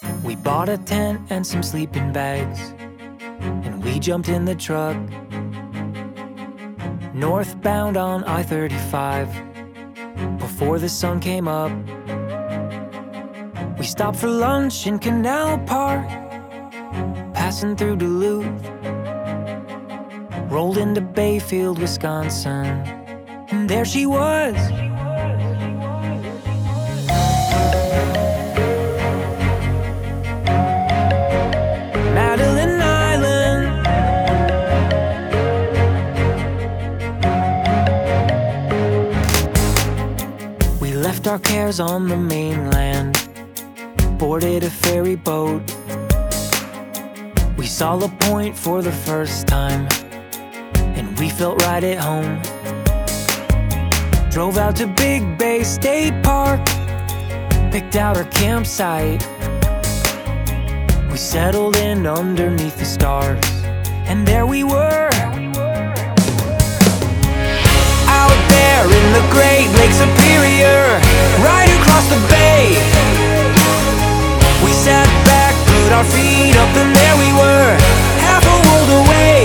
We bought a tent and some sleeping bags, and we jumped in the truck. Northbound on I-35, before the sun came up. We stopped for lunch in Canal Park, passing through Duluth. Rolled into Bayfield, Wisconsin, and there she was. Madeline Island. We left our cares on the mainland, boarded a ferry boat. We saw La Pointe for the first time, and we felt right at home. Drove out to Big Bay State Park, picked out our campsite. We settled in underneath the stars, and there we were, out there in the Great Lake Superior, right across the bay. We sat back, put our feet up, and there we were, half a world away,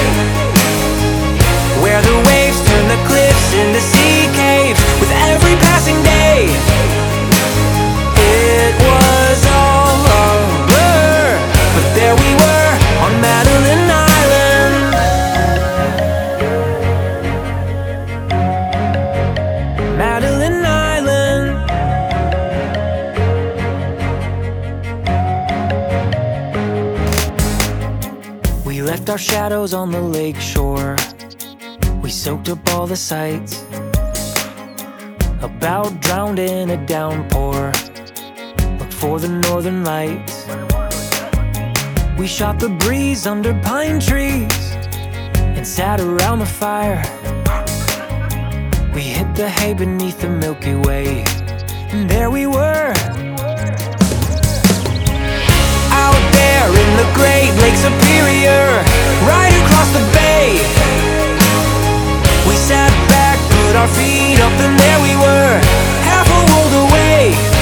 where the waves turn the cliffs into sea caves with every passing day. It was all a blur, but there we were on Madeline Island. Madeline Island. We left our shadows on the lake shore. We soaked up all the sights, about drowned in a downpour. Looked for the northern lights. We shot the breeze under pine trees and sat around the fire. We hit the hay beneath the Milky Way, and there we were, out there in the Great Lake Superior, right across the bay. We sat back, put our feet up, and there we were, half a world away,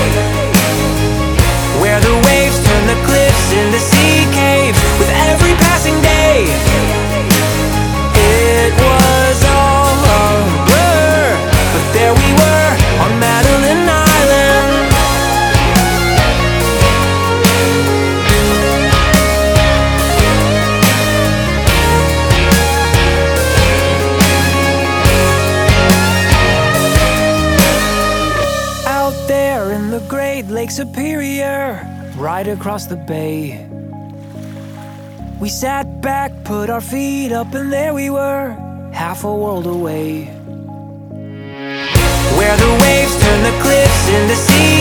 where the waves turn the cliffs into sea caves with every passing day. It was all a blur, but there we were on Madeline Island. Out there in the Great Lake Superior, right across the bay. We sat back, put our feet up, and there we were, half a world away, where the waves turn the cliffs into sea